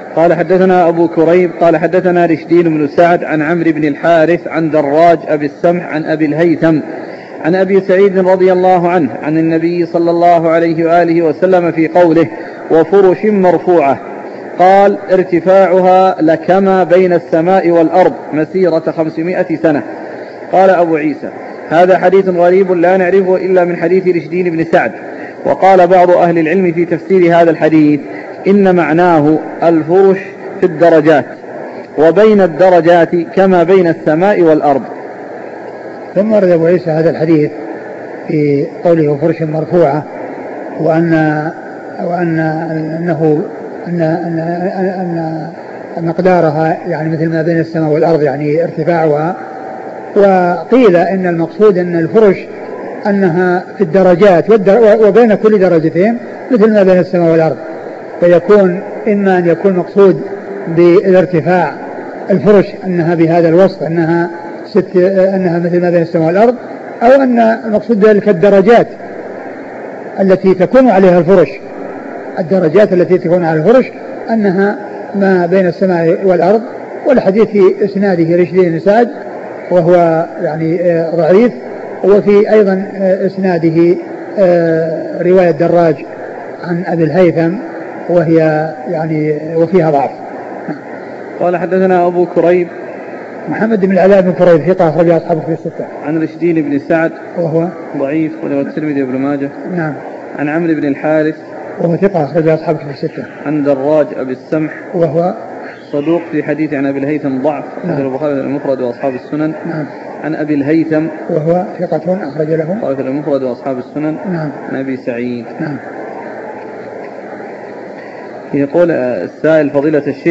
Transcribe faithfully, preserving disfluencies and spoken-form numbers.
قال حدثنا أبو كريب قال حدثنا رشدين بن سعد عن عمرو بن الحارث عن دراج أبي السمح عن أبي الهيثم عن أبي سعيد رضي الله عنه عن النبي صلى الله عليه وآله وسلم في قوله وفرش مرفوعة قال ارتفاعها لكما بين السماء والأرض مسيرة خمسمائة سنة. قال أبو عيسى هذا حديث غريب لا نعرفه إلا من حديث رشدين بن سعد. وقال بعض أهل العلم في تفسير هذا الحديث إن معناه الفرش في الدرجات وبين الدرجات كما بين السماء والأرض. ثم ورد أبو عيسى هذا الحديث في قوله فرش مرفوعة وأن وأن أنه أن أن أن مقدارها يعني مثل ما بين السماء والأرض يعني ارتفاعها. وقيل إن المقصود أن الفرش أنها في الدرجات وبين كل درجتين مثل ما بين السماء والأرض، فيكون إما أن يكون مقصود بالارتفاع الفرش أنها بهذا الوصف أنها ست أنها مثل ما بين السماء والأرض، أو أن المقصود ذلك الدرجات التي تكون عليها الفرش الدرجات التي تكون على الفرش أنها ما بين السماء والأرض. والحديث في إسناده رشدين بن سعد وهو يعني ضعيف، وفي أيضا إسناده رواية دراج عن أبي الهيثم وهي يعني وفيها ضعف. قال حدثنا أبو كريب محمد بن العلاء بن كريب ثقة أخرج أصحابه في الستة. عن رشدين بن سعد وهو ضعيف وله الترمذي وابن ماجه. نعم. عن عمرو بن الحارث وهو ثقة أخرج أصحابه في الستة. عن دراج أبي السمح وهو صدوق في حديث عن أبي الهيثم ضعف أخرج البخاري المفرد وأصحاب السنن. نعم. عن أبي الهيثم وهو ثقة أخرج له البخاري المفرد وأصحاب السنن. نعم. عن أبي سعيد. نعم. يقول السائل فضيلة الشيخ